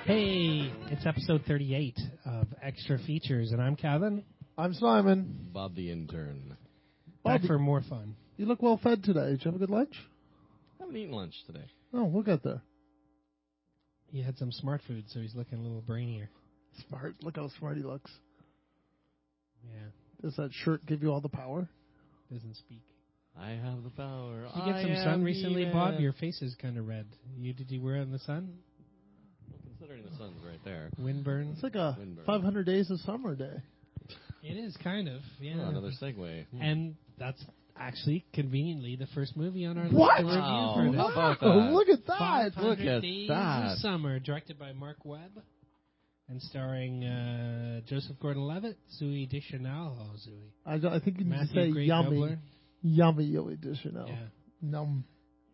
Hey, it's episode 38 of Extra Features, and I'm Kevin. I'm Simon. Bob the intern. Back Bob, for more fun. You look well fed today. Did you have a good lunch? I haven't eaten lunch today. Oh, we'll get there. He had some smart food, so he's looking a little brainier. Smart. Look how smart he looks. Yeah, Does that shirt give you all the power? doesn't speak. I have the power. Did you get some sun recently, Bob? Your face is kind of red. Did you wear it in the sun? Well, considering the sun's right there. Windburn? It's like a Windburn. 500 days of summer day. It is, kind of, yeah. Oh, another segue. And that's actually, conveniently, the first movie on our What? list to Wow. review for How this. about that? Oh, look at that. 500 Look at Days that. of Summer, directed by Mark Webb, and starring Joseph Gordon-Levitt, Zooey Deschanel. Oh, Zooey. I think you need to Matthew say Gray yummy. Gubler. Yummy, Yoey Deschanel. Yeah. Num.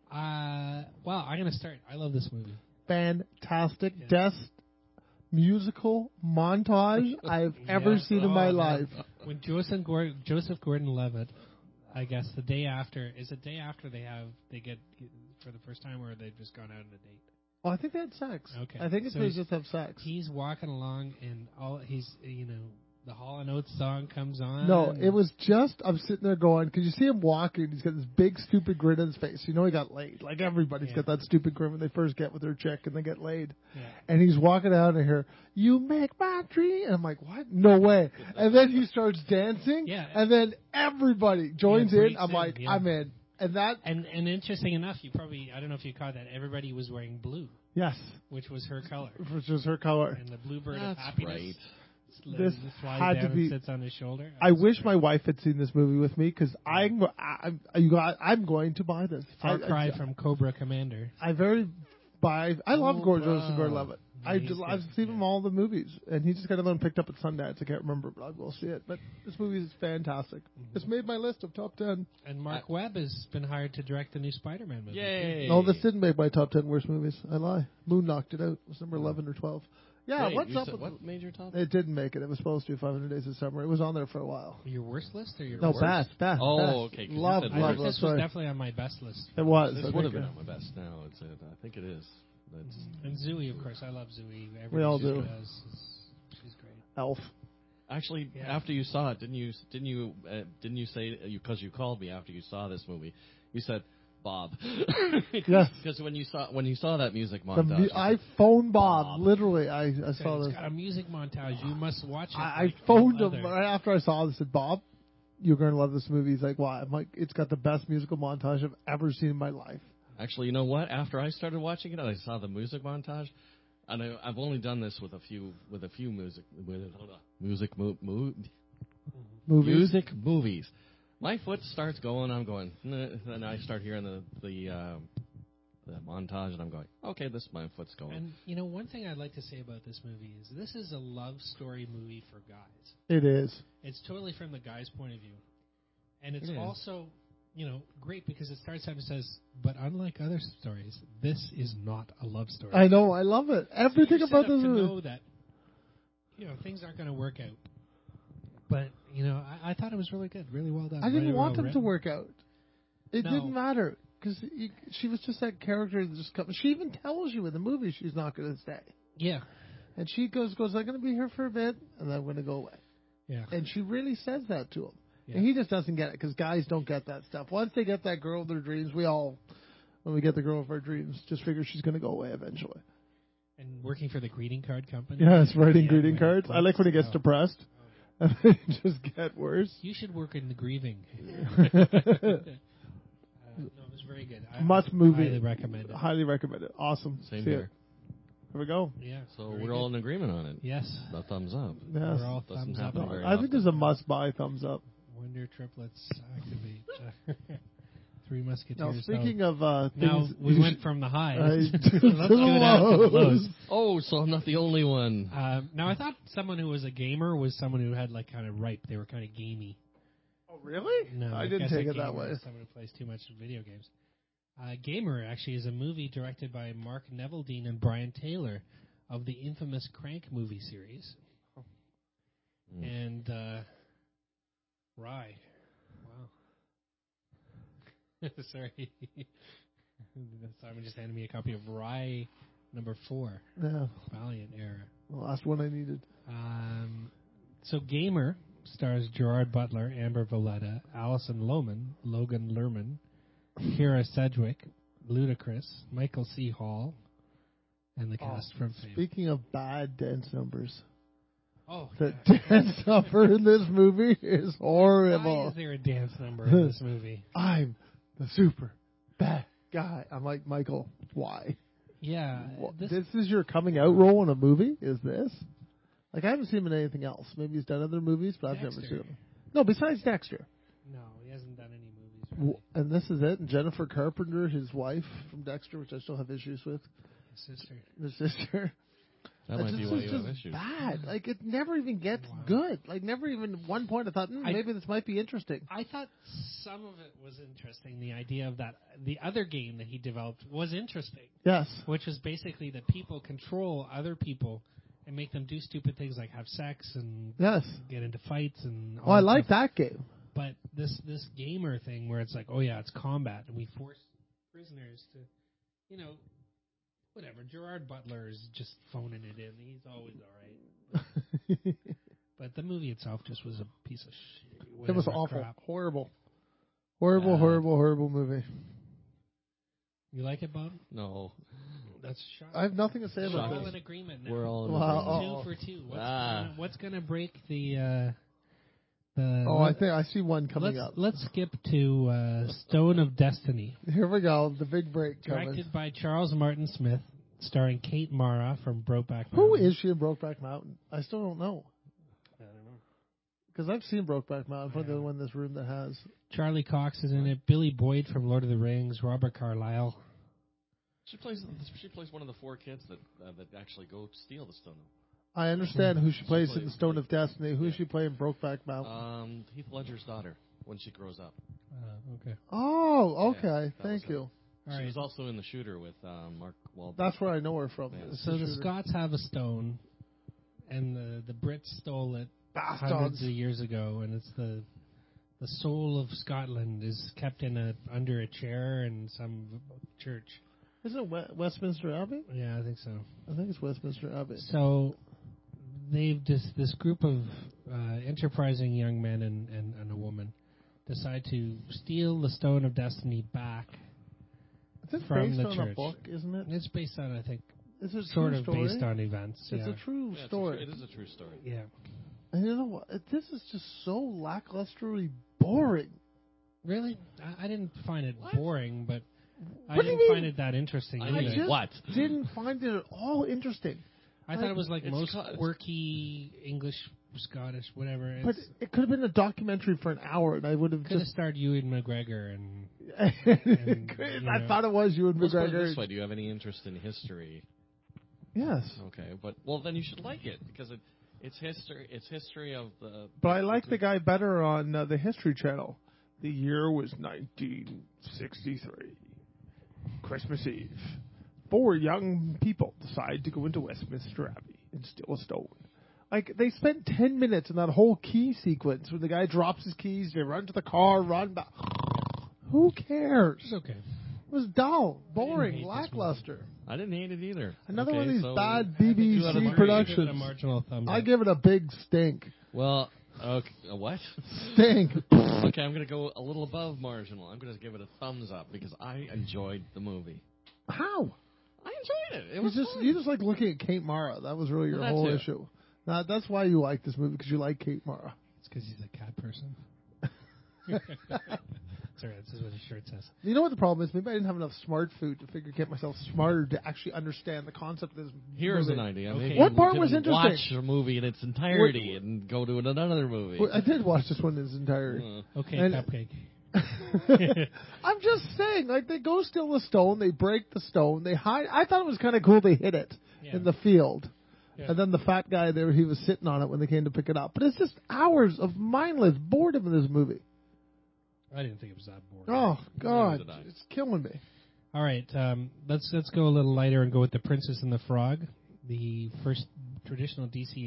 Well, I'm going to start. I love this movie. Fantastic. Yeah. Best musical montage I've ever Yeah. seen in my Oh, life. When Joseph Gordon-Levitt, I guess the day after, is it day after they get for the first time, or they've just gone out on a date? Oh, I think they had sex. Okay. I think it's So they he's- just have sex. He's walking along, and the Hall & Oates song comes on. No, it was just, I'm sitting there going, because you see him walking, he's got this big stupid grin on his face. You know he got laid. Like everybody's Yeah. got that stupid grin when they first get with their chick and they get laid. Yeah. And he's walking out and here, you make my dream. And I'm like, what? No way. And then he starts dancing. Yeah. And then everybody joins in. breaks I'm in, like, yeah. I'm in. And that, And interesting enough, I don't know if you caught that, everybody was wearing blue, yes, which was her color. which was her color. And the bluebird of That's happiness right. This flies had down to be- and sits on his shoulder. I wish my wife had seen this movie with me because I'm going to buy this. Far Cry from Cobra Commander. I love Oh, Joseph wow. Gordon-Levitt. Yeah, he's I've good, seen yeah. him all the movies, and he just got another one picked up at Sundance. I can't remember, but I will see it. But this movie is fantastic. It's made my list of top 10. And Mark Webb has been hired to direct the new Spider-Man movie. Yay. No, this didn't make my top 10 worst movies. I lie. Moon knocked it out. It was number 11 or 12. Yeah, Wait, what's you up said with what made your top? it? Didn't make it. It was supposed to be 500 Days of Summer. It was on there for a while. Your worst list or your No, best? best. Oh, best. okay, 'cause you Love, said I love, think love. this was Sorry. definitely on my best list. It was. This I would have think, been on my best. Now I think it is. That's And Zooey, of course. I love Zooey. Everybody We all just do. does. She's great. Elf. actually Yeah. after you saw it, didn't you say because you called me after you saw this movie? You said, Bob. Yes. Because when you saw that music montage, you I said, phoned Bob. Bob. Literally, I saw It's this. got a music montage. You must watch it. I like phoned no him other. right after I saw this. I said, Bob, you're going to love this movie. He's like, why? I'm like, it's got the best musical montage I've ever seen in my life. Actually, you know what? After I started watching it, I saw the music montage, and I've only done this with a few music movies. My foot starts going. I'm going, and I start hearing the montage, and I'm going, okay, my foot's going. And one thing I'd like to say about this movie is this is a love story movie for guys. It is. It's totally from the guy's point of view, and it's It is. also great because it starts out and says, but unlike other stories, this is not a love story. I know. I love it. Everything You're about set up this to movie. know that things aren't going to work out. But I thought it was really good, really well done. I didn't really want well them to written. work out. It No. didn't matter because she was just that character that just comes. She even tells you in the movie she's not going to stay, Yeah, and she goes, I'm going to be here for a bit, and then I'm going to go away. yeah. And she really says that to him. Yeah. And he just doesn't get it because guys don't get that stuff. Once they get that girl of their dreams, when we get the girl of our dreams, just figure she's going to go away eventually. And working for the greeting card company. Yes, writing Yeah, greeting when cards. it I like when he gets quits. depressed. And they just get worse. You should work in the grieving. No, it was very good. Must movie. Highly recommend it. Highly recommend it. Awesome. Same See here. it. Here we go. Yeah. So very we're all good. in agreement on it. Yes. A thumbs up. Yes. We're all Doesn't thumbs happen up. very I think often. there's a must-buy thumbs up. Wonder triplets activate. Three Musketeers. Now, speaking of now things... we you went should- from the high. to Let's the go down to the lows. lows. Oh, so I'm not the only one. Now I thought someone who was a gamer was someone who had like kind of ripe. They were kind of gamey. Oh, really? No, I didn't guess take a it that gamer way. is someone who plays too much video games. Gamer actually is a movie directed by Mark Neveldine and Brian Taylor of the infamous Crank movie series. And Rye. Wow. Sorry. Simon just handed me a copy of Rye Number 4, Yeah, Valiant era. the last one I needed. So Gamer stars Gerard Butler, Amber Valletta, Alison Lohman, Logan Lerman, Kira Sedgwick, Ludacris, Michael C. Hall, and the cast from Fame. Speaking of bad dance numbers, Oh, the yeah. dance number in this movie is horrible. Why is there a dance number in this movie? I'm the super bad guy. I'm like, Michael, why? Yeah, This is your coming out role in a movie? Is this? Like, I haven't seen him in anything else. Maybe he's done other movies, but I've never Dexter. seen him. No, besides Dexter. No, he hasn't done any movies. Really. And this is it. And Jennifer Carpenter, his wife from Dexter, which I still have issues with. His sister. His sister. That might be This why is you have just issues. bad. Like, it never even gets Wow. good. Like, never even at one point I thought, maybe this might be interesting. I thought some of it was interesting. The idea of that, the other game that he developed was interesting, Yes. which was basically that people control other people and make them do stupid things like have sex and Yes. get into fights and. Oh, I like stuff. that game. But this gamer thing where it's like, oh yeah, it's combat, and we force prisoners to, whatever. Gerard Butler is just phoning it in. He's always all right. But the movie itself just was a piece of shit. It was whatever awful. crap. Horrible. Horrible movie. You like it, Bob? No. That's shocking. I have nothing to say We're about all this. in agreement now. We're all in Wow. agreement. 2 for 2. Ah. What's gonna break the? I think I see one coming up. Let's skip to Stone of Destiny, Here we go. The big break coming. directed by Charles Martin Smith, starring Kate Mara from Brokeback Mountain. Who is she in Brokeback Mountain? I still don't know. I don't know. Because I've seen Brokeback Mountain. Probably the one in this room that has. Charlie Cox is in it. Billy Boyd from Lord of the Rings. Robert Carlyle. She plays one of the 4 kids that actually go steal the stone. I understand who she plays in plays- the Stone of Destiny. Who is she playing in Brokeback Mountain? Heath Ledger's daughter when she grows up. Okay. Oh, Yeah, okay. that Thank was her. you. All She right. was also in The Shooter with Mark Wahlberg. That's where I know her from. Yeah. It's So the Shooter. Scots have a stone, and the Brits stole it Bastards. hundreds of years ago, and it's the soul of Scotland is kept under a chair in some church. Isn't it Westminster Abbey? Yeah, I think so. I think it's Westminster Abbey. So they've this group of enterprising young men and a woman decide to steal the Stone of Destiny back. It's from based the on a church. book, isn't it? It's based on, I think, It's a sort true of story. based on events. It's yeah. a true Yeah, story. it is a true story. Yeah. And you know what? This is just so lacklusterly boring. Really? I didn't find it What? boring, but I What do you didn't mean? find it that interesting I either. mean, just what? didn't find it at all interesting. I thought it was like It's most cut- quirky English, Scottish, whatever. But it could have been a documentary for an hour, and I would have could have just. starred Ewan McGregor and I know. thought it was you and Let's put it McGregor. this way: do you have any interest in history? Yes, Okay, but then you should like it because it's history. It's history of the. but I like the guy better on the History Channel. The year was 1963, Christmas Eve. 4 young people decide to go into Westminster Abbey and steal a stone. Like, they spent 10 minutes in that whole key sequence when the guy drops his keys, they run to the car, run back. Who cares? it's okay. It was dull, boring, hate this lackluster. I didn't hate it either. Another Okay, one of these so- bad two out of BBC three. Give it a productions. marginal thumbs I up. give it a big stink. Well, okay, a what? Stink. Okay, I'm going to go a little above marginal. I'm going to give it a thumbs up because I enjoyed the movie. How? I enjoyed it. It You was just fun. you just like looking at Kate Mara. That was really your Well, that whole too. issue. Now, that's why you like this movie, because you like Kate Mara. It's because he's a cat person. Sorry, this is what his shirt says. You know what the problem is? Maybe I didn't have enough smart food to get myself smarter to actually understand the concept of this Here's movie. an idea. Okay. Maybe What you part can was interesting? Watch a movie in its entirety and go to another movie. Well, I did watch this one in its entirety. Okay, And- cupcake. I'm just saying, like, they go steal a stone, they break the stone, they hide. I thought it was kind of cool they hid it Yeah. in the field. Yeah. And then the fat guy there, he was sitting on it when they came to pick it up. But it's just hours of mindless boredom in this movie. I didn't think it was that boring. Oh, God. did I. It's killing me. All right, let's go a little lighter and go with The Princess and the Frog, the first traditional Disney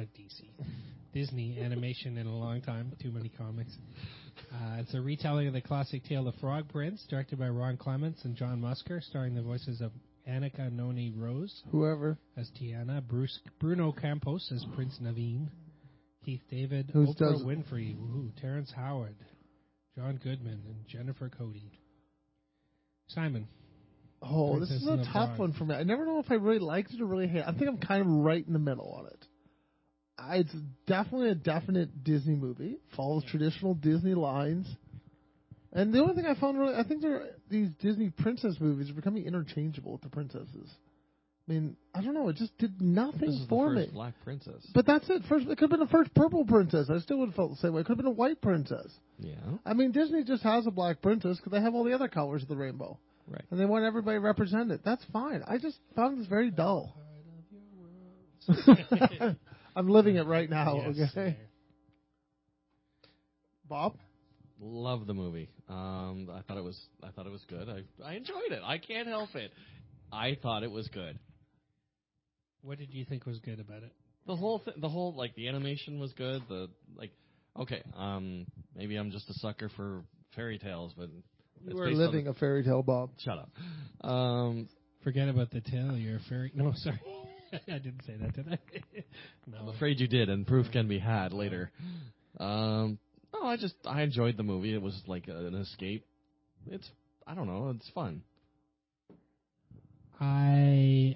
animation in a long time. Too many comics. It's a retelling of the classic tale The Frog Prince, directed by Ron Clements and John Musker, starring the voices of Annika Noni Rose Whoever. as Tiana, Bruno Campos as Prince Naveen, Keith David, Who Oprah does- Winfrey, Terrence Howard, John Goodman, and Jennifer Cody. Simon. Oh, this Princess is and a the tough Frog. one for me. I never know if I really liked it or really hate it. I think I'm kind of right in the middle on it. It's definitely a definite Disney movie. Follows traditional Disney lines. And the only thing I found really, I think these Disney princess movies are becoming interchangeable with the princesses. I mean, I don't know. It just did nothing This is for the first me. Black Princess. But that's it. First, it could have been the first purple princess. I still would have felt the same way. It could have been a white princess. Yeah. I mean, Disney just has a black princess because they have all the other colors of the rainbow. Right. And they want everybody represented. That's fine. I just found this very dull. I'm living it right now, Yes, okay? Bob? Love the movie. I thought it was good. I enjoyed it. I can't help it. I thought it was good. What did you think was good about it? The whole like the animation was good. Maybe I'm just a sucker for fairy tales, but You were living a fairy tale, Bob. Shut up. Forget about the tail. You're a fairy. No, sorry. I didn't say that, did I? No. I'm afraid you did, and proof can be had later. I enjoyed the movie. It was like an escape. I don't know. It's fun. I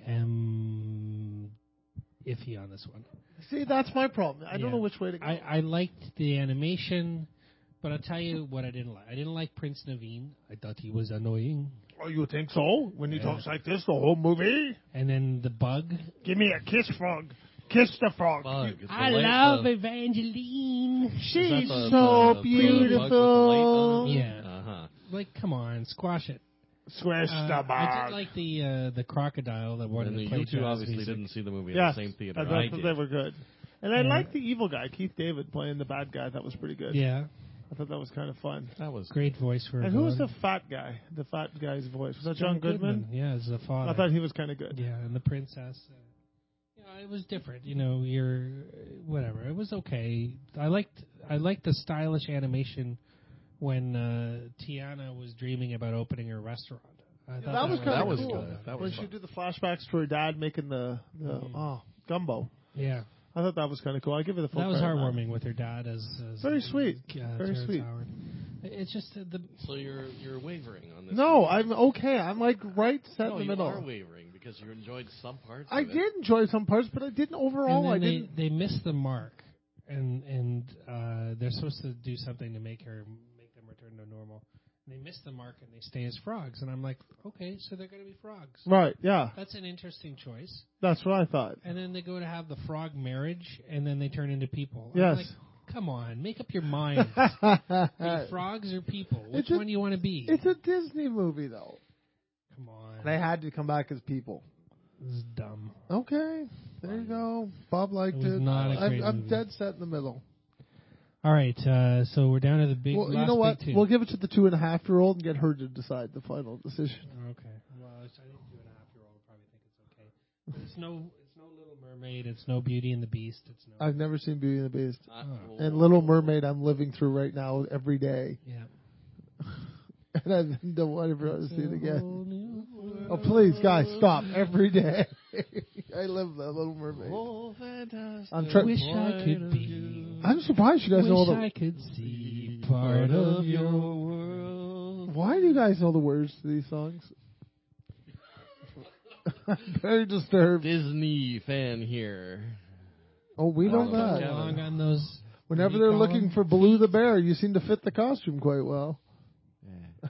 am iffy on this one. See, that's my problem. I don't Yeah. know which way to go. I liked the animation, but I'll tell you what I didn't like. I didn't like Prince Naveen. I thought he was annoying. Oh, you think so? When he Yeah. talks like this the whole movie? And then the bug. Give me a kiss, frog. Kiss the frog. Bug. It's the I light- love the- Evangeline. is that She's the- so the beautiful. bug with the light on it? Yeah. Uh-huh. Like, come on, squash it. Squish the I bug. did like the crocodile that wanted And to you play two jazz obviously music. didn't see the movie Yes, at the same theater. I I thought did. they were good. And I Yeah. liked the evil guy, Keith David, playing the bad guy. That was pretty good. Yeah, I thought that was kind of fun. That was great voice for a And who was the villain. fat guy? The fat guy's voice. Was that John Goodman? Yeah, as the father. I thought he was kind of good. Yeah, and the princess. It was different. You're whatever. It was okay. I liked the stylish animation when Tiana was dreaming about opening her restaurant. I thought That was kind that of was cool. good. That When was she fun. would do the flashbacks to her dad making the gumbo. Yeah, I thought that was kind of cool. I give it the full that was credit on that. heartwarming with her dad as Very sweet. Very Terrence sweet. Howard. It's just the So you're wavering on this. No, movie. I'm okay. I'm like right set No, in the you middle. are wavering because you enjoyed some parts. I of it. did enjoy some parts, but I didn't overall. I and then didn't. they missed the mark, and they're supposed to do something to make them return to normal. They miss the mark and they stay as frogs, and I'm like, okay, so they're going to be frogs. Right? Yeah, That's an interesting choice. that's what I thought. And then they go to have the frog marriage, and then they turn into people. I'm Yes. like, come on, make up your mind. Are you frogs or people? Which It's a- one do you want to be? It's a Disney movie, though. Come on. They had to come back as people. This is dumb. Okay, there you go. Bob liked It was it. not a great I'm movie. dead set in the middle. All right, so we're down to the big. Well, you last know what? big two. We'll give it to the 2.5-year-old and get her to decide the final decision. Okay. Well, I think 2.5-year-old will probably think it's okay. But it's no Little Mermaid. It's no Beauty and the Beast. It's no. I've never seen Beauty and the Beast. Oh. And Little Mermaid I'm living through right now every day. Yeah. And I don't want to see it again. Whole new world. Oh, please, guys, stop. Every day. I live the Little Mermaid. Oh, fantastic. I'm try- Wish I could be. I'm surprised you guys know all Wish the... I could see part of your world. Why do you guys know the words to these songs? I'm very disturbed. Disney fan here. Oh, we know Oh, that. Kevin. along on those. Whenever what do they're you call looking them? for Baloo the Bear, you seem to fit the costume quite well. Yeah.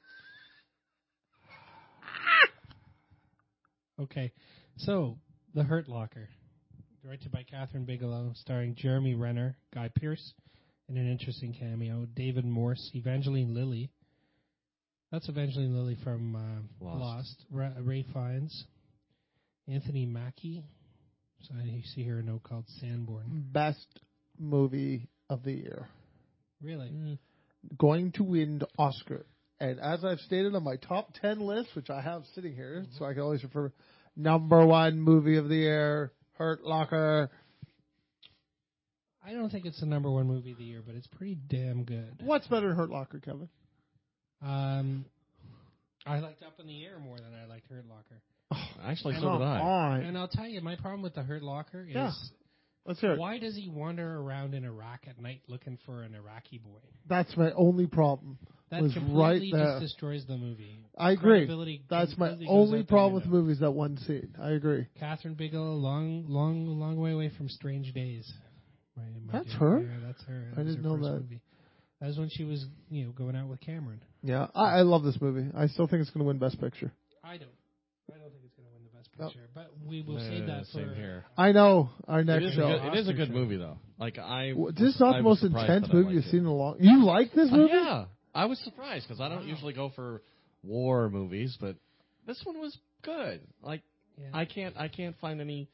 Okay, so The Hurt Locker, directed by Catherine Bigelow, starring Jeremy Renner, Guy Pearce, in an interesting cameo, David Morse, Evangeline Lilly. That's Evangeline Lilly from Lost. Ray Fiennes, Anthony Mackie. So you see here a note called Sanborn. Best movie of the year. Really? Going to win the Oscar. And as I've stated on my top 10 list, which I have sitting here, so I can always refer, number 1 movie of the year, Hurt Locker. I don't think it's the number one movie of the year, but it's pretty damn good. What's better than Hurt Locker, Kevin? I liked Up in the Air more than I liked Hurt Locker. Actually, Come so did I. on. And I'll tell you, my problem with the Hurt Locker is Yeah. Let's hear it. why does he wander around in Iraq at night looking for an Iraqi boy? That's my only problem. That was completely right there. just destroys the movie. I agree. Credibility That's my completely goes only out the problem with window. the movie is that one scene. I agree. Catherine Bigelow, long way away from Strange Days. That's dear. her? Yeah, that's her. I That was didn't her know first that. Movie. That was when she was, going out with Cameron. Yeah, I love this movie. I still think it's going to win Best Picture. I don't think it's going to win the Best Picture, but we will save that Same for. here. I know our It next is, show. it is a good Oscar movie, though. Like This is not the most intense movie you've seen in a long. You like this movie? Yeah, I was surprised because I don't usually go for war movies, but this one was good. Like, Yeah. I can't find any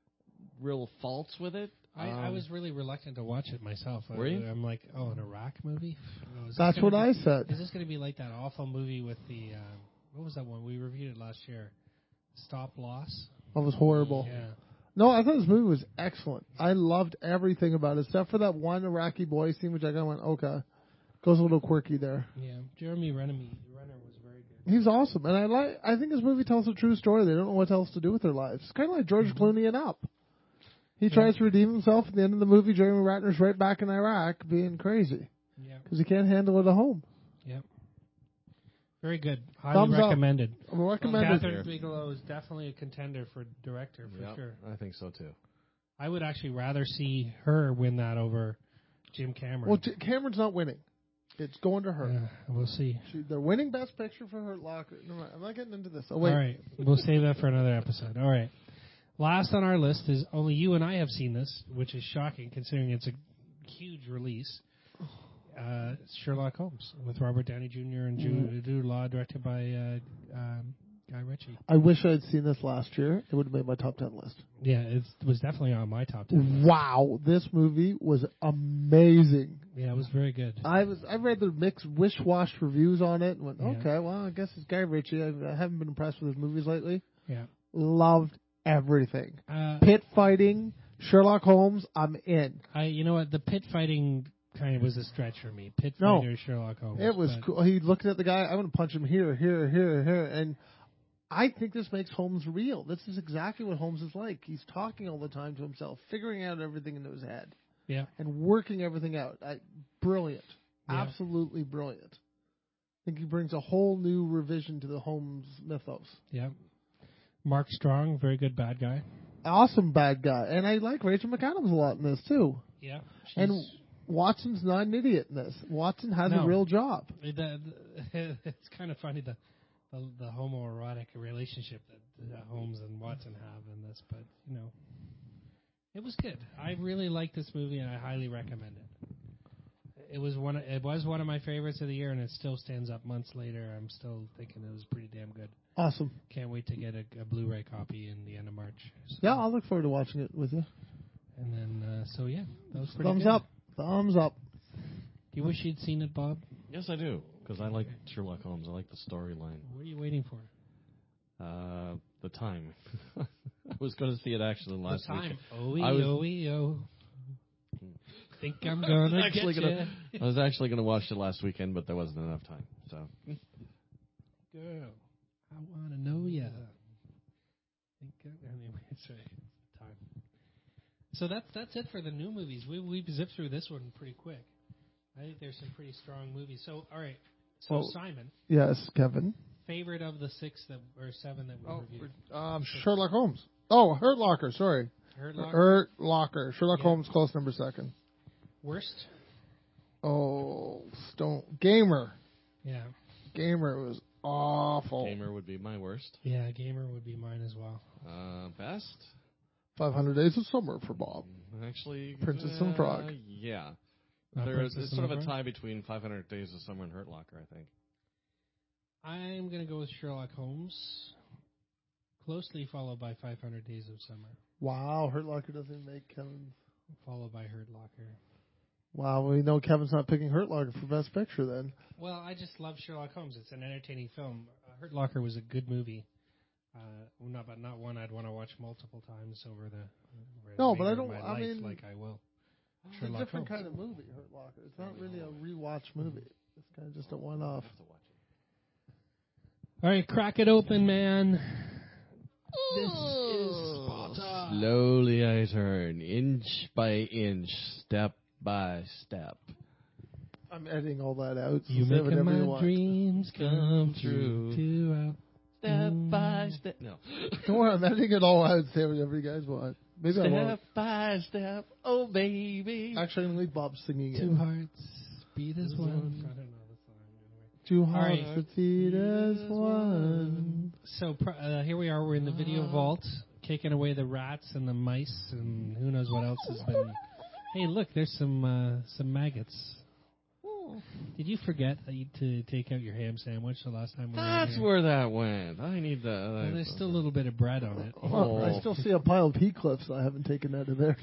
real faults with it. I was really reluctant to watch it myself. Were you? I'm like, an Iraq movie? Is this That's gonna what I said. Is this going to be like that awful movie with the what was that one we reviewed it last year? Stop Loss. That was horrible. Yeah. No, I thought this movie was excellent. I loved everything about it, except for that one Iraqi boy scene, which I kind of went, okay, goes a little quirky there. Yeah. Jeremy Renner was very good. He's awesome, and I think this movie tells a true story. They don't know what else to do with their lives. It's kind of like George Clooney and Up. He tries to redeem himself at the end of the movie. Jeremy Ratner's right back in Iraq being crazy Yeah. because he can't handle it at home. Yep. Very good. Highly Thumbs up. recommended. I'm recommended. Catherine Bigelow is definitely a contender for director for sure. I think so too. I would actually rather see her win that over Jim Cameron. Well, Cameron's not winning. It's going to her. Yeah, we'll see. They're winning Best Picture for Hurt Locker. No, I'm not getting into this. Oh, wait. All right. We'll save that for another episode. All right. Last on our list is only you and I have seen this, which is shocking considering it's a huge release. Sherlock Holmes with Robert Downey Jr. and Jude Law, directed by Guy Ritchie. I wish I had seen this last year. It would have made my top 10 list. Yeah, it was definitely on my top 10. Wow, this movie was amazing. Yeah, it was very good. I read the mixed wish-wash reviews on it and went, Yeah. okay, well, I guess it's Guy Ritchie. I haven't been impressed with his movies lately. Yeah. Loved everything. Uh, Pit fighting, Sherlock Holmes, I'm in. you know what? The pit fighting kind of was a stretch for me. Pit No. fighter, Sherlock Holmes. It was but- cool. He looked at the guy, I'm going to punch him here, and I think this makes Holmes real. This is exactly what Holmes is like. He's talking all the time to himself, figuring out everything into his head, Yeah. and working everything out. Brilliant. Yeah. Absolutely brilliant. I think he brings a whole new revision to the Holmes mythos. Yeah. Mark Strong, very good bad guy. Awesome bad guy. And I like Rachel McAdams a lot in this, too. Yeah. And Watson's not an idiot in this. Watson has No. a real job. It's kind of funny the homoerotic relationship that Holmes and Watson have in this, but it was good. I really like this movie, and I highly recommend it. It was one of my favorites of the year, and it still stands up months later. I'm still thinking it was pretty damn good. Awesome. Can't wait to get a Blu-ray copy in the end of March. So, Yeah, I'll look forward to watching it with you. And then, that was pretty Thumbs good. up. Thumbs up. Do you wish you'd seen it, Bob? Yes, I do because I like Sherlock Holmes. I like the storyline. What are you waiting for? The time. I was going to see it actually last The time. week. I was- Think I'm gonna actually get gonna- ya. I was actually going to watch it last weekend, but there wasn't enough time. So Girl, I want to know ya. Anyway, sorry. Time. So that's it for the new movies. We've zipped through this one pretty quick. I think there's some pretty strong movies. So, all right. So, Well- Simon, Yes, Kevin. favorite of the 7 that we reviewed? Sherlock Holmes. Oh, Hurt Locker, sorry. Hurt Locker? Hurt Locker. Sherlock Yeah. Holmes, close number second. Worst? Oh, Gamer. Yeah. Gamer was awful. Gamer would be my worst. Yeah, Gamer would be mine as well. Best? 500 Days of Summer for Bob. Actually, Princess and the Frog. Yeah. Not There's Princess sort and of the a Frog? tie between 500 Days of Summer and Hurt Locker, I think. I'm going to go with Sherlock Holmes, closely followed by 500 Days of Summer, Wow, Hurt Locker doesn't make Kevin's. followed by Hurt Locker. Wow, we know Kevin's not picking Hurt Locker for Best Picture then. Well, I just love Sherlock Holmes. It's an entertaining film. Hurt Locker was a good movie. Not one I'd want to watch multiple times over the No, but I remainder of don't- my I life mean- like I will. It's a Sherlock different Holmes. kind of movie, Hurt Locker. It's not really a rewatch movie. It's kind of just a one-off. All right, crack it open, man. This is Sparta. Slowly I turn, inch by inch, step by step. I'm editing all that out. So You say make whatever you my want. dreams come true. Step by step. No. Don't worry, I'm editing it all out. Say whatever you guys want. Maybe I won't. Step by step. Oh, baby. Actually, I'm going to leave Bob singing Two it. hearts beat as one. I don't know the song. Two right. hearts that beat as one. So here we are. We're in the video vault, kicking away the rats and the mice and who knows what else has been. Hey, look, there's some maggots. Did you forget to take out your ham sandwich the last time we were That's here? where that went. I need that. Well, there's still a little bit of bread on it. Oh, I still see a pile of pea clips I haven't taken out of there.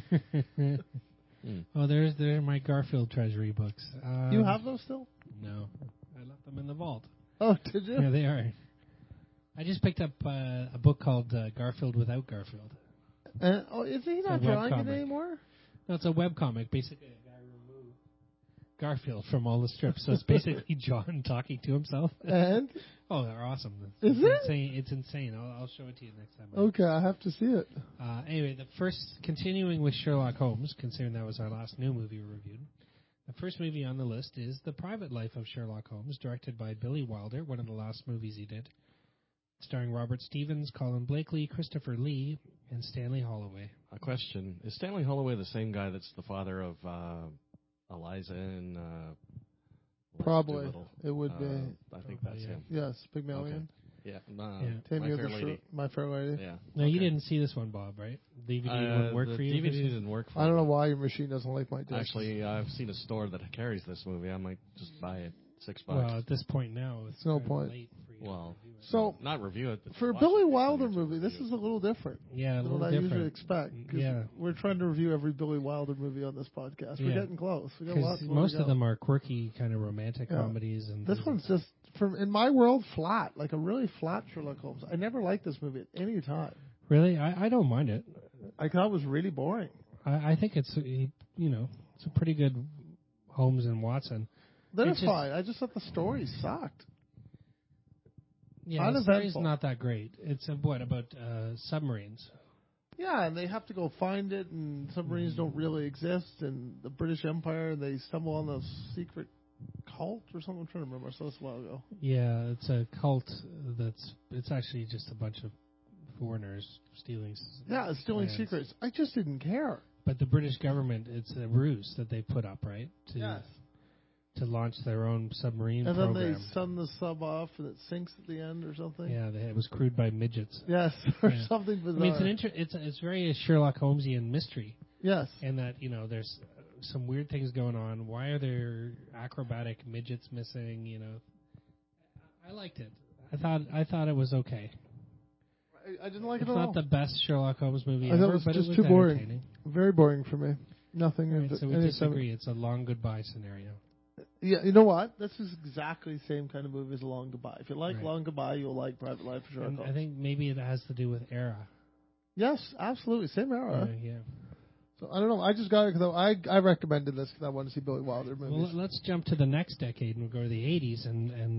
Oh, there's my Garfield Treasury books. Do you have those still? No, I left them in the vault. Oh, did you? Yeah, they are. I just picked up a book called Garfield Without Garfield. Is he not a drawing it webcomic. anymore? No, it's a webcomic. Basically, a guy removed Garfield from all the strips, so it's basically John talking to himself. And? Oh, they're awesome. Is it? Insane. It's insane. I'll show it to you next time. Okay, I have to see it. Anyway, continuing with Sherlock Holmes, considering that was our last new movie we reviewed. The first movie on the list is The Private Life of Sherlock Holmes, directed by Billy Wilder, one of the last movies he did, starring Robert Stevens, Colin Blakely, Christopher Lee, and Stanley Holloway. A question. Is Stanley Holloway the same guy that's the father of Eliza and Probably. Doolittle? It would be. I think that's yeah. him. Yes, Pygmalion. Yeah. Tammy My of Fair the Lady. My Fair Lady. Yeah. No, you didn't see this one, Bob, right? DVD wouldn't work the for you? DVD didn't work for I don't me. know why your machine doesn't like my discs. Actually, I've seen a store that carries this movie. I might just buy it. $6. Well, at this point now, it's No kind of point. late for you to Well, review it. So, not review it. for a watch Billy it. Wilder Review it. movie, this is a little different Yeah, a than little what I different. usually expect. 'Cause Yeah. we're trying to review every Billy Wilder movie on this podcast. We're Yeah. getting close. We got Because lots more most to of go. them are quirky kind of romantic Yeah. comedies. And This one's just, in my world, flat. Like a really flat Sherlock Holmes. I never liked this movie at any time. Really? I don't mind it. I thought it was really boring. I think it's, it's a pretty good Holmes and Watson. That's It's just- fine. I just thought the story sucked. Yeah, the Uneventful. story's not that great. It's about submarines. Yeah, and they have to go find it, and submarines don't really exist, and the British Empire, they stumble on the secret cult or something. I'm trying to remember. I saw this a while ago. Yeah, it's a cult it's actually just a bunch of foreigners stealing. Yeah, it's stealing lands. secrets. I just didn't care. But the British government, it's a ruse that they put up, right? To launch their own submarine And then program. they send the sub off, and it sinks at the end or something. Yeah, it was crewed by midgets. Yes, or Yeah. something I bizarre. mean, it's very a Sherlock Holmesian mystery, Yes. and that there's some weird things going on. Why are there acrobatic midgets missing? I liked it. I thought it was okay. I didn't like It's it at all. not the best Sherlock Holmes movie I thought ever, it was but just it was too boring. entertaining. Very boring for me. Nothing. Right, so we any disagree. It's a long goodbye scenario. Yeah, you know what? This is exactly the same kind of movie as Long Goodbye. If you like Right. Long Goodbye, you'll like Private Life of Sherlock And Holmes. I think maybe it has to do with era. Yes, absolutely. Same era. Yeah. So I don't know. I just got it because I recommended this because I wanted to see Billy Wilder Well, movies. let's jump to the next decade and we'll go to the 80s and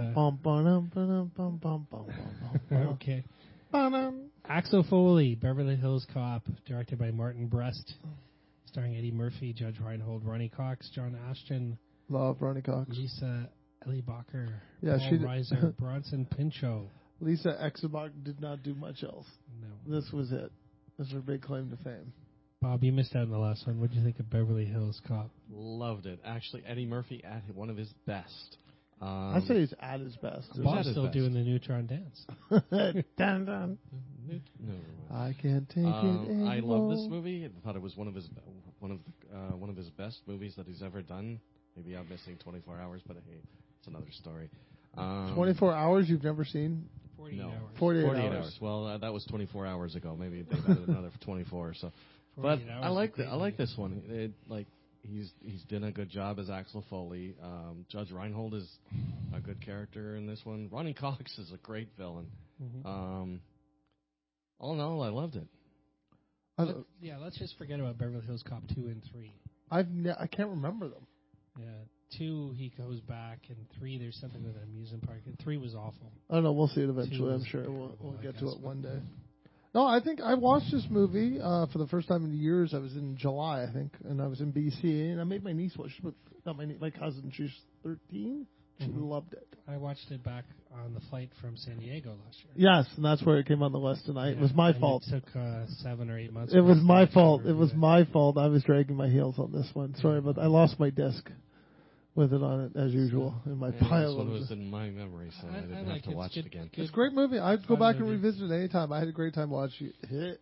okay. Axel Foley, Beverly Hills Cop, directed by Martin Brest, starring Eddie Murphy, Judge Reinhold, Ronnie Cox, John Ashton, Love Ronnie Cox. Lisa Ellibacher, Yeah, Paul she did- Reiser, Bronson Pinchot. Lisa Exebach did not do much else. No. This was it. This was her big claim to fame. Bob, you missed out on the last one. What did you think of Beverly Hills Cop? Loved it. Actually, Eddie Murphy at one of his best. I say he's at his best. Was Bob's at his still best. doing the Neutron dance. Dun, dun. No. I can't take it anymore. I love this movie. I thought it was one of his best movies that he's ever done. Maybe I'm missing 24 Hours, but hey, it's another story. 24 hours you've never seen? 48 No. hours. 48 48 hours. hours. Well, that was 24 hours ago. Maybe they've added another 24 or so. But 48 hours I is like great I like movie. this one. He's done a good job as Axel Foley. Judge Reinhold is a good character in this one. Ronnie Cox is a great villain. Mhm. All in all, I loved it. Let's just forget about Beverly Hills Cop 2 and 3. I can't remember them. Yeah, 2 he goes back, and 3 there's something with an amusement park. And 3 was awful. I don't know. We'll see it eventually. Two I'm is sure terrible, we'll I get to guess, it one day. No, I think I watched this movie for the first time in years. I was in July, I think, and I was in BC, and I made my niece watch it. Not my cousin. She's 13. She loved it. I watched it back on the flight from San Diego last year. Yes, and that's where it came on the list tonight. It was my and fault. It took 7 or 8 months. It was my to fault. It was review my fault. I was dragging my heels on this one. Sorry, but I lost my disc with it on it as usual in my Yeah, pile. this one of was in my memory, so I didn't have to watch it again. It's a great movie. I'd go Fun back and movie. revisit it anytime. I had a great time watching it.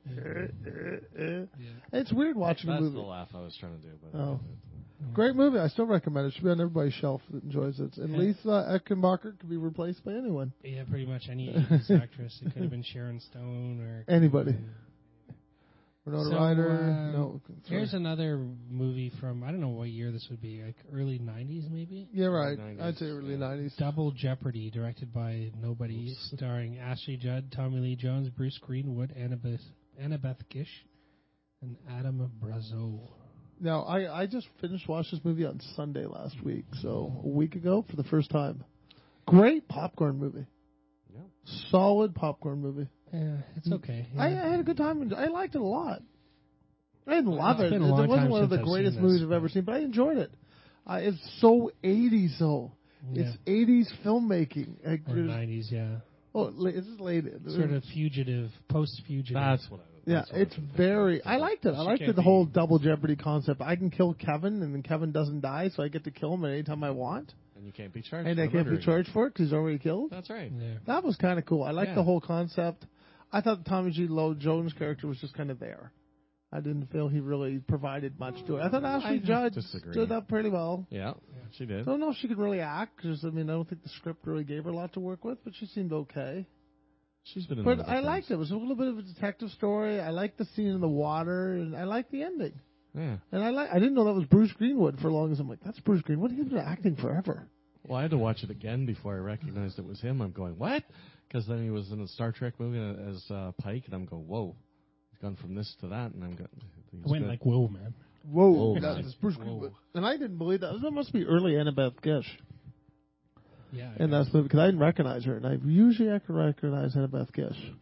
Yeah. It's weird watching a That's movie. the laugh I was trying to do. But Oh. Great movie. I still recommend it. It should be on everybody's shelf that enjoys it. And Yeah. Lisa Eckenbacher could be replaced by anyone. Yeah, pretty much any 80s actress. It could have been Sharon Stone or Anybody. Winona So, Ryder. No. Here's another movie from, I don't know what year this would be, like early 90s maybe? Yeah, right. 90s, I'd say early yeah. 90s. Double Jeopardy, directed by nobody, starring Ashley Judd, Tommy Lee Jones, Bruce Greenwood, Annabeth Gish, and Adam Brazeau. Now, I just finished watching this movie on Sunday last week, so a week ago for the first time. Great popcorn movie. Yeah. Solid popcorn movie. Yeah, it's okay. I Yeah. had a good time. I liked it a lot. I didn't love it's it. It been a long wasn't time one of the since I've greatest seen movies this, I've ever but- seen, but I enjoyed it. It's so 80s, though. Yeah. It's 80s filmmaking. Like, Or 90s, yeah. this is late. Sort of fugitive, post-fugitive. That's what I was. Yeah, that's what I it's was thinking. very. I liked it. I She liked can't the whole be- double jeopardy concept. I can kill Kevin, and then Kevin doesn't die, so I get to kill him at any time I want, And you can't be charged. and for I can't be murdering. charged for it because he's already killed. That's right. Yeah. That was kind of cool. I liked Yeah. the whole concept. I thought Tommy G. Jones' character was just kind of there. I didn't feel he really provided much to it. I thought Ashley Judd disagree. stood up pretty well. Yeah, she did. I don't know if she could really act because I don't think the script really gave her a lot to work with, but she seemed okay. She's been in But other I things. liked it. It was a little bit of a detective story. I liked the scene in the water, and I liked the ending. Yeah. And I didn't know that was Bruce Greenwood for long as I'm like, that's Bruce Greenwood. He's been acting forever. Well, I had to watch it again before I recognized it was him. I'm going, what? Because then he was in a Star Trek movie as Pike, and I'm going, whoa. He's gone from this to that, and I'm going. I went like, whoa, man. Whoa, Whoa, that's nice. Bruce Whoa. Greenwood. And I didn't believe that. That must be early Annabeth Gish Yeah. in that movie because I didn't recognize her, and I can recognize Annabeth Gish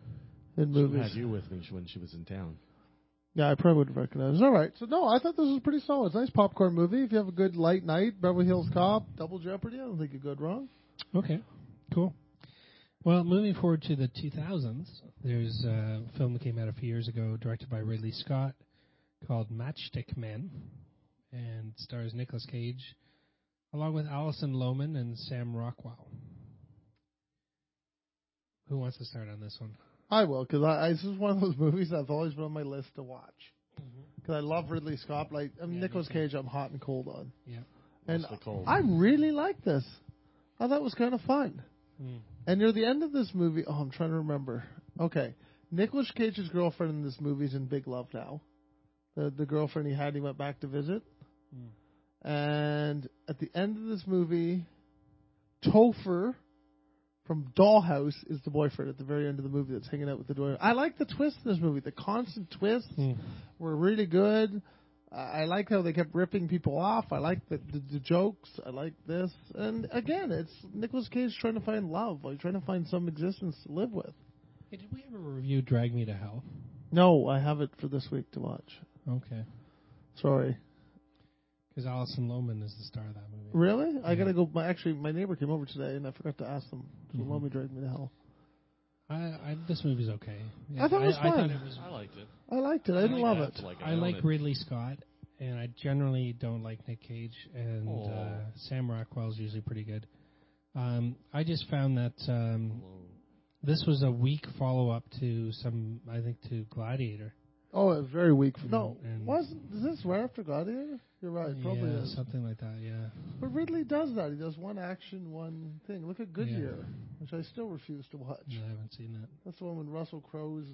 in She movies. had you with me when she was in town. Yeah, I probably would have recognized her. All right, so no, I thought this was pretty solid. It's a nice popcorn movie. If you have a good light night, Beverly Hills Cop, Double Jeopardy, I don't think you could go wrong. Okay, cool. Well, moving forward to the 2000s, there's a film that came out a few years ago, directed by Ridley Scott, called Matchstick Men, and stars Nicolas Cage, along with Alison Lohman and Sam Rockwell. Who wants to start on this one? I will, because this is one of those movies that's always been on my list to watch. Because I love Ridley Scott. Yeah, Nicolas me too. Cage, I'm hot and cold on. Yeah. And Mostly cold. I really like this. I thought it was kind of fun. Mm. And near the end of this movie, I'm trying to remember. Okay, Nicolas Cage's girlfriend in this movie is in Big Love now. The girlfriend he had, he went back to visit. And at the end of this movie, Topher from Dollhouse is the boyfriend at the very end of the movie that's hanging out with the door. I like the twist in this movie. The constant twists were really good. I like how they kept ripping people off. I like the jokes. I like this. And again, it's Nicolas Cage trying to find love, like trying to find some existence to live with. Hey, did we ever review Drag Me to Hell? No, I have it for this week to watch. Okay. Sorry. Because Alison Lohman is the star of that movie. Really? I gotta go. My neighbor came over today, and I forgot to ask them. So let me drag me to hell. This movie's okay. I thought it was I fun. thought it was. I liked it. I liked it. I didn't love it. I like Ridley Scott, and I generally don't like Nick Cage, and Sam Rockwell's usually pretty good. I just found that this was a weak follow-up to to Gladiator. Oh, it was very weak. No, and- is this right after Gladiator? You're right. Probably yeah, is. something like that. Yeah. But Ridley does that. He does one action, one thing. Look at Goodyear, which I still refuse to watch. No, I haven't seen that. That's the one when Russell Crowe's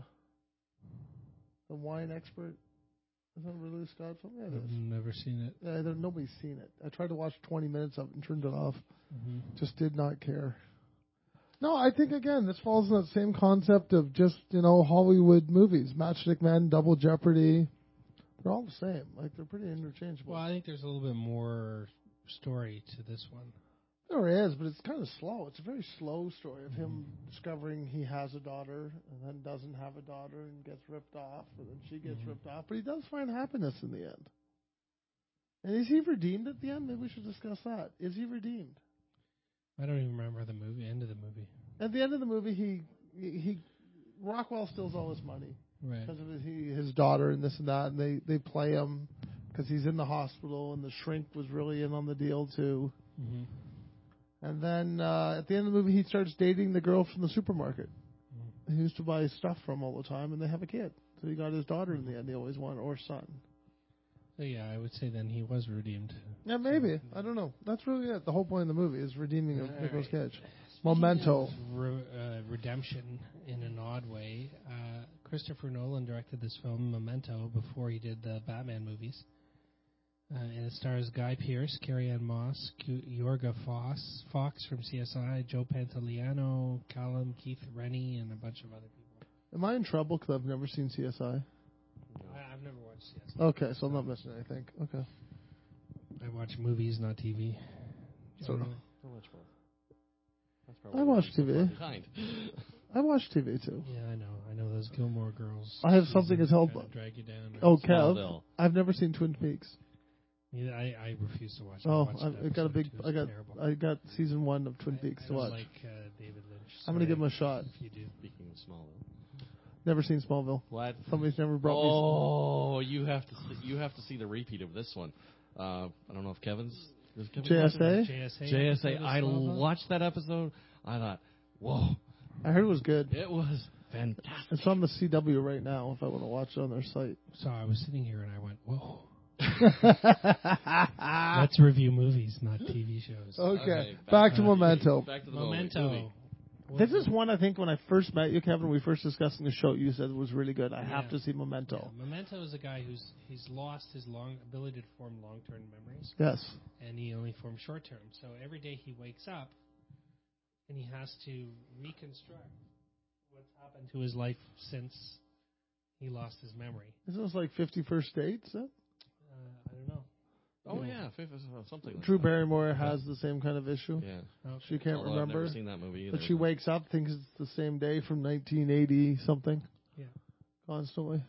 the wine expert. Is that a Ridley Scott film? Yeah, it I've is. never seen it. Yeah, nobody's seen it. I tried to watch 20 minutes of it and turned it off. Just did not care. No, I think, again, this falls in that same concept of just, Hollywood movies. Matchstick Men, Double Jeopardy. They're all the same. Like, they're pretty interchangeable. Well, I think there's a little bit more story to this one. There is, but it's kind of slow. It's a very slow story of him discovering he has a daughter and then doesn't have a daughter and gets ripped off, and then she gets ripped off. But he does find happiness in the end. And is he redeemed at the end? Maybe we should discuss that. Is he redeemed? I don't even remember the end of the movie. At the end of the movie, he Rockwell steals all his money Right. because of his daughter and this and that, and they play him because he's in the hospital, and the shrink was really in on the deal too. Mm-hmm. And then at the end of the movie, he starts dating the girl from the supermarket. He used to buy stuff from all the time, and they have a kid. So he got his daughter in the end. He always wanted, or son. So yeah, I would say then he was redeemed. Yeah, maybe. I don't know. That's really it. The whole point of the movie is redeeming of All Nicolas right. Cage. Memento. Redemption in an odd way. Christopher Nolan directed this film, Memento, before he did the Batman movies. And it stars Guy Pearce, Carrie-Anne Moss, Yorga Fox from CSI, Joe Pantoliano, Callum, Keith Rennie, and a bunch of other people. Am I in trouble because I've never seen CSI? I've never watched CSI. Okay, so I'm not missing anything. Okay. I watch movies, not TV. So So much more. That's I probably watch so far TV. behind. I watch TV too. Yeah, I know. I know those Gilmore Girls. I have something seasons to tell- kinda drag you down. Oh, Kev, Smallville. I've never seen Twin Peaks. Yeah, I refuse to watch. Oh, watched an I got a episode big. or two. I It's got. terrible. I got season 1 of Twin I Peaks to don't watch. like David Lynch. I'm gonna Sorry give him a shot. if you do. Speaking of Smallville. Never seen Smallville. What? Somebody's never brought me. Oh, you have to see the repeat of this one. I don't know if Kevin's. Does Kevin JSA? JSA. JSA. I watched that episode. I thought, whoa, I heard it was good. it was fantastic. It's on the CW right now. If I want to watch it on their site. So I was sitting here and I went, whoa. okay. Let's review movies, not TV shows. Okay, Back to Memento. Back to the movie. Memento. This is one I think when I first met you, Kevin, when we first discussing the show, you said it was really good. I have Yeah. to see Memento. Yeah, Memento is a guy he's lost his ability to form long-term memories, Yes. and he only forms short-term. So every day he wakes up, and he has to reconstruct what's happened to his life since he lost his memory. Isn't this like 51st Dates? I don't know. Oh yeah, something. Like Drew that. Barrymore has the same kind of issue. Yeah. Okay. She can't Although remember, I've never seen that movie either. but she wakes up, thinks it's the same day from 1980 something. Yeah. Constantly.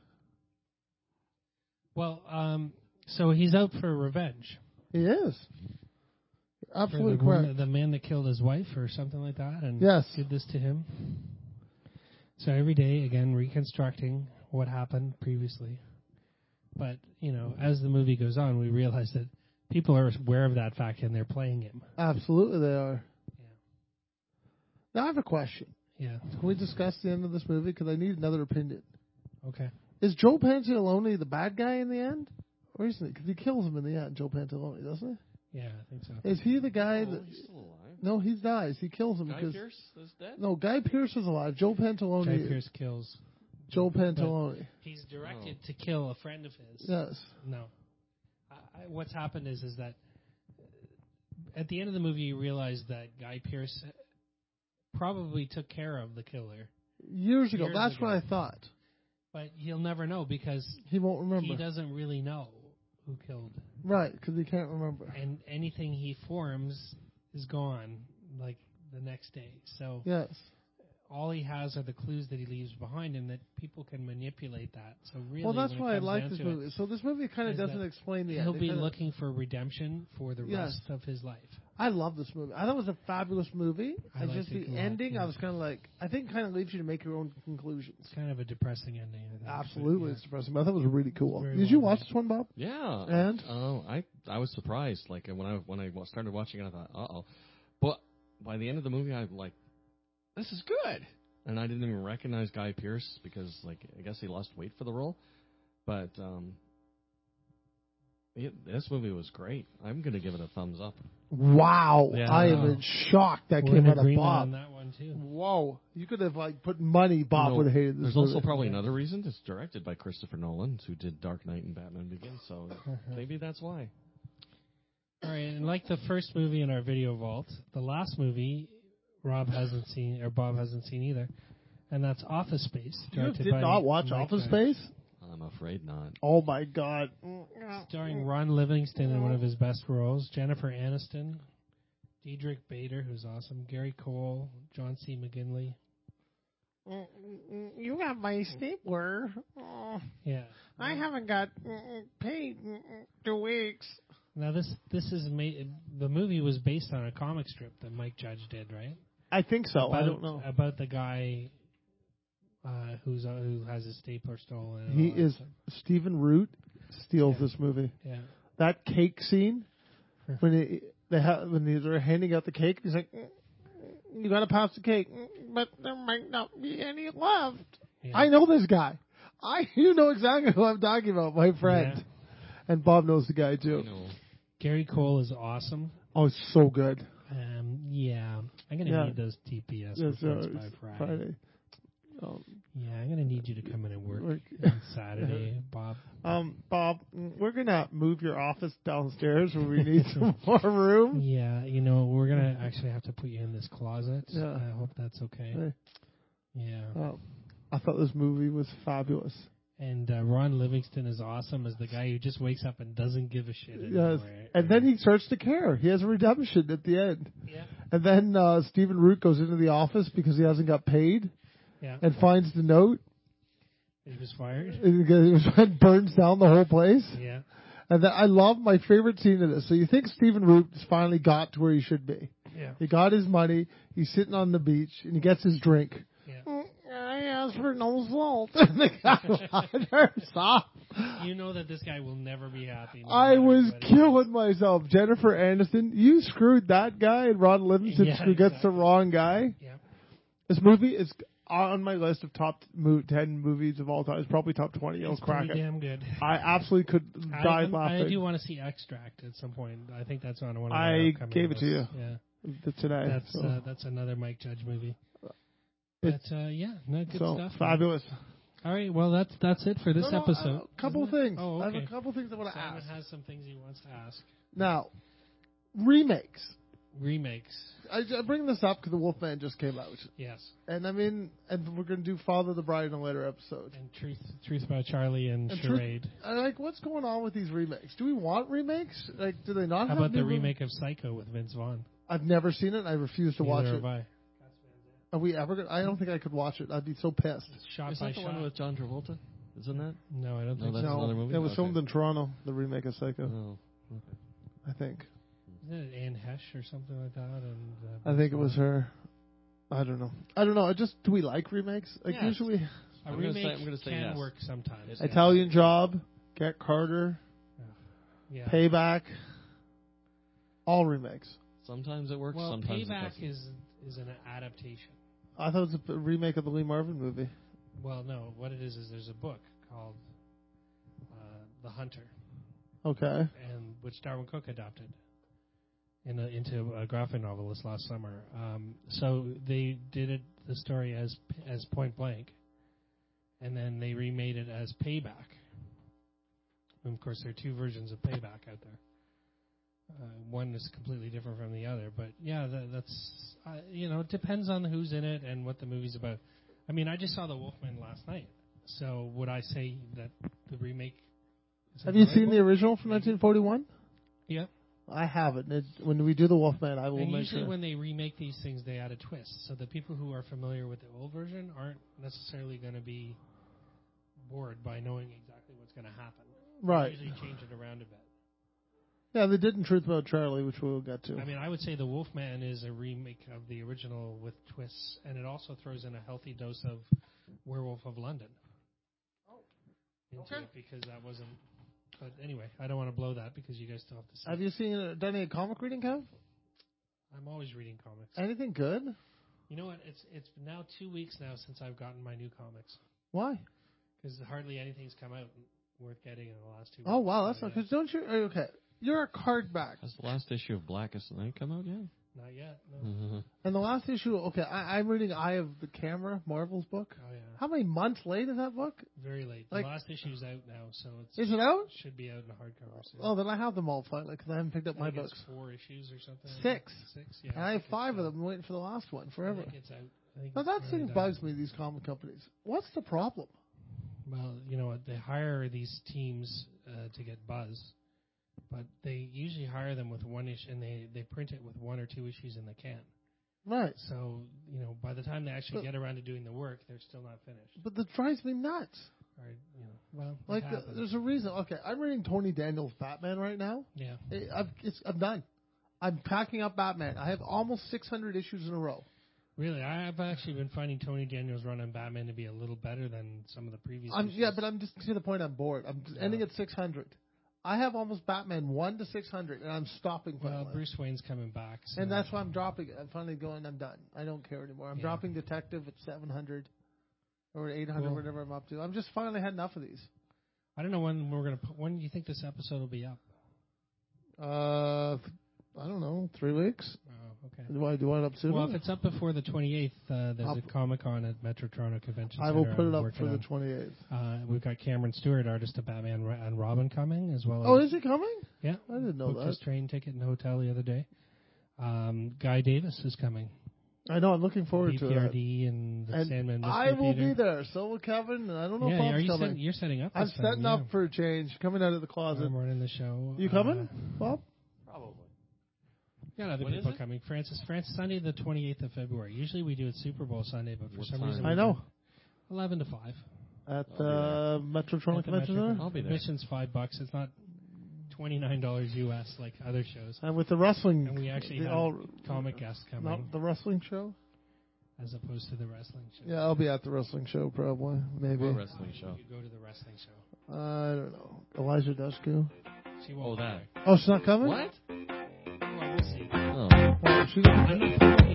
Well, so he's out for revenge. He is. For Absolutely the, correct. the man that killed his wife or something like that, and Yes. did this to him. So every day, again, reconstructing what happened previously. But, as the movie goes on, we realize that people are aware of that fact and they're playing him. Absolutely, they are. Yeah. Now I have a question. Yeah. Can we discuss the end of this movie? Because I need another opinion. Okay. Is Joe Pantoliano the bad guy in the end? Or isn't he? Because he kills him in the end, Joe Pantoliano, doesn't Yeah, I think so. he? Is he the guy Oh, that... he's still alive. No, he dies. He kills him Guy because... Pearce is dead. No, Guy Pearce is alive. Joe Pantoliano... Guy Pearce kills. Joe Pantoliano. He's directed to kill a friend of his. Yes. No. What's happened is that at the end of the movie, you realize that Guy Pearce probably took care of the killer, Years ago. Years That's ago. what I thought. but he'll never know because He won't remember. he doesn't really know who killed. Right, because he can't remember. And anything he forms is gone, like the next day. So Yes. all he has are the clues that he leaves behind, and that people can manipulate that. So really, Well, that's when it why I comes like down this to movie. So this movie kind of is doesn't that explain the he'll end. be It kinda- looking for redemption for the Yes. rest of his life. I love this movie. I thought it was a fabulous movie. I And liked just it the a lot, ending, yeah. I was kind of like, I think kind of leaves you to make your own conclusions. It's kind of a depressing ending. I think, Absolutely, but, it's depressing. But I thought it was really cool. Very Did you well watch done. this one, Bob? Yeah. And? I was surprised. Like when I started watching it, I thought, uh-oh. But by the end of the movie, I'm like, this is good. And I didn't even recognize Guy Pearce because, like, I guess he lost weight for the role. But this movie was great. I'm going to give it a thumbs up. Wow, Yeah. I am in shock that We're came in out of agreement Bob. on that one too. Whoa, you could have like put money. Bob You know, would have hated this. There's movie. also probably another reason. It's directed by Christopher Nolan, who did Dark Knight and Batman Begins. So maybe that's why. All right, and like the first movie in our video vault, the last movie Rob hasn't seen, or Bob hasn't seen either, and that's Office Space. You directed did by not watch Mike Office Night. Space? I'm afraid not. Oh my God! Starring Ron Livingston in one of his best roles, Jennifer Aniston, Diedrich Bader, who's awesome. Gary Cole, John C. McGinley. You got my stapler. Yeah. I haven't got paid 2 weeks. Now this is the movie was based on a comic strip that Mike Judge did, right? I think so. I don't know. About the guy who has his stapler stolen. and He all that is stuff. Stephen Root steals Yeah. this movie. Yeah. That cake scene when they're handing out the cake, he's like, "You got to pass the cake, but there might not be any left." Yeah. I know this guy. You know exactly who I'm talking about, my friend. Yeah. And Bob knows the guy I too. know. Gary Cole is awesome. Oh, it's so good. Yeah. I'm gonna Yeah. need those TPS Yes, reports by Friday. Um, Yeah, I'm gonna need you to come in and work Work. on Saturday, Bob. Bob, we're gonna move your office downstairs where we need some more room. Yeah, we're gonna actually have to put you in this closet. Yeah. I hope that's okay. Hey. Yeah. I thought this movie was fabulous. And Ron Livingston is awesome as the guy who just wakes up and doesn't give a shit Yes, anymore. and then he starts to care. He has a redemption at the end. Yeah. And then Stephen Root goes into the office because he hasn't got paid Yeah. and finds the note He was fired. and burns down the whole place. Yeah. And I love my favorite scene of this. So you think Stephen Root has finally got to where he should be. Yeah. He got his money. He's sitting on the beach and he gets his drink. Yeah. I asked for no salt. And the guy stop. You know that this guy will never be happy. no I matter was what he killing myself. Jennifer Aniston, you screwed that guy, and Ron Livingston Yeah, gets the exactly. wrong guy. does. Yeah. This movie is on my list of top 10 movies of all time. It's probably top 20. I'll It's crack pretty it. damn good. I absolutely could die laughing. I do want to see Extract at some point. I think that's on one of I the upcoming gave it to lists. Yeah. today. That's another Mike Judge movie. It's- But yeah, no good so stuff. fabulous. All right, well that's it for this No, episode. a couple isn't it? things. Oh, I have okay. a couple things I want to Simon ask. has some things he wants to ask. Now, remakes. Remakes, I bring this up because The Wolfman just came out. yes, And and we're going to do Father the Bride in a later episode. and Truth About Charlie and And Charade. what's going on with these remakes? Do we want remakes? Like, do they not How have about the new remake of Psycho with Vince Vaughn? I've never seen it. I refuse to watch Neither it. have I. Are we ever going to? I don't think I could watch it. I'd be so pissed. It's shot Is by that the shot. one with John Travolta? Isn't that? No, I don't No, think that's so. another movie? It was Okay. filmed in Toronto, the remake of Psycho, Oh, okay. I think. Isn't it Anne Hesh or something like that? And I think it was her. I don't know. Do we like remakes? Like, Yes. usually, A I'm gonna remake say can yes. work sometimes. Yeah. Italian Job, Get Carter, Yeah. Payback, all remakes. Sometimes it works, Well, sometimes it Payback doesn't. is an adaptation. I thought it was a remake of the Lee Marvin movie. Well, no. What it is there's a book called The Hunter, Okay. and which Darwin Cook adopted into a graphic novel this last summer. So they did the story as Point Blank, and then they remade it as Payback. And of course, there are two versions of Payback out there. One is completely different from the other, but yeah, that's it depends on who's in it and what the movie's about. I mean, I just saw The Wolfman last night, so would I say that the remake? Is Have you seen the enjoyable? original from 1941? Yeah. I haven't. When we do the Wolfman, I will And make usually sure. when they remake these things, they add a twist. So the people who are familiar with the old version aren't necessarily going to be bored by knowing exactly what's going to happen. Right. They usually change it around a bit. Yeah, they did in Truth About Charlie, which we'll get to. I mean, I would say The Wolfman is a remake of the original with twists, and it also throws in a healthy dose of Werewolf of London. Into it because that wasn't. But anyway, I don't want to blow that because you guys still have to see. Have you done any comic reading, Kev? I'm always reading comics. Anything good? You know what? It's now 2 weeks now since I've gotten my new comics Why? because hardly anything's come out worth getting in the last 2 weeks. Oh wow, that's So, not yeah. because don't you? Okay, you're a card back, Has the last issue of Blackest Night come out yet? Not yet. No. and the last issue. Okay, I'm reading Eye of the Camera, Marvel's book. Oh yeah. How many months late is that book? Very late. Like- The last issue's out now, so it's Is it out? should be out in hardcover soon. Oh, then I have them all finally because I haven't picked up I my think it's books. 4 issues or something. 6. 6. Yeah. And I have think 5 it's, of them. I'm waiting for the last one I forever. think it's out. I think Now it's that nearly thing done. bugs me. These comic companies. What's the problem? Well, you know what? They hire these teams to get buzz, but they usually hire them with one issue, and they print it with 1 or 2 issues in the can. Right. So, by the time they actually get around to doing the work, they're still not finished. But that drives me nuts. Or, well, Like, it happens. there's a reason. Okay, I'm reading Tony Daniels' Batman right now. Yeah. I'm done. I'm packing up Batman. I have almost 600 issues in a row. Really, I've actually been finding Tony Daniels' run on Batman to be a little better than some of the previous issues. Yeah, but I'm just to the point I'm bored. I'm ending at 600. I have almost Batman 1 to 600, and I'm stopping finally. Well, Bruce Wayne's coming back. So. And that's why I'm dropping it. I'm finally going, I'm done. I don't care anymore. I'm dropping Detective at 700 or 800, whatever I'm up to. I'm just finally had enough of these. I don't know when we're going to put. When do you think this episode will be up? I don't know, 3 weeks? Oh, okay. Do I want it up sooner? Well, if it's up before the 28th, there's a Comic-Con at Metro Toronto Convention Center. I will put it I'm up for the working 28th. We've got Cameron Stewart, artist of Batman and Robin, coming, as well as... Oh, is he coming? Yeah. I didn't know Booked that. his train ticket and hotel the other day. Guy Davis is coming. I know, I'm looking forward to it. BPRD and the Sandman Mystery I will Theater. be there. So will Kevin. And I don't know if Yeah, Bob's coming. you're setting up I'm this time, setting up for a change. Coming out of the closet. I'm running the show. You coming, Bob? Probably. Got other When people is it? coming. Francis, Sunday the 28th of February. Usually we do it Super Bowl Sunday, but for What some time? reason... I know. 11 to 5. At the Metro Toronto At the Convention Metro- Center? I'll be there. Admission's $5. It's not $29 US like other shows. And with the wrestling. And we actually the have comic guests coming, Not the wrestling show? as opposed to the wrestling show. Yeah, I'll be at the wrestling show probably. Maybe. What wrestling show? You go to the wrestling show. I don't know. Elijah Dushku. She won't. Oh, that. Oh, she's not coming? What? Well, we'll see. Oh. Oh, she's not I'm not coming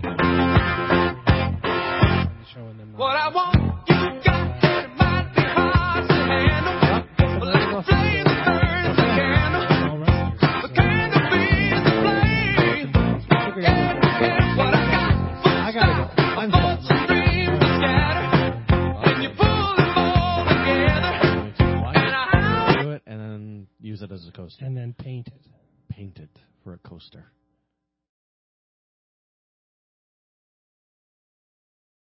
on the show and then not. What I want, you got, it might be hard to handle. But let's flame the burns the candle. All wrestlers, The so- candle feeds the flame. Yeah, it's what I got. I gotta go. I'm Thoughts and dreams are scattered. And you pull them all together. And I Do it and then use it as a coaster. and then paint it. Paint it for a coaster.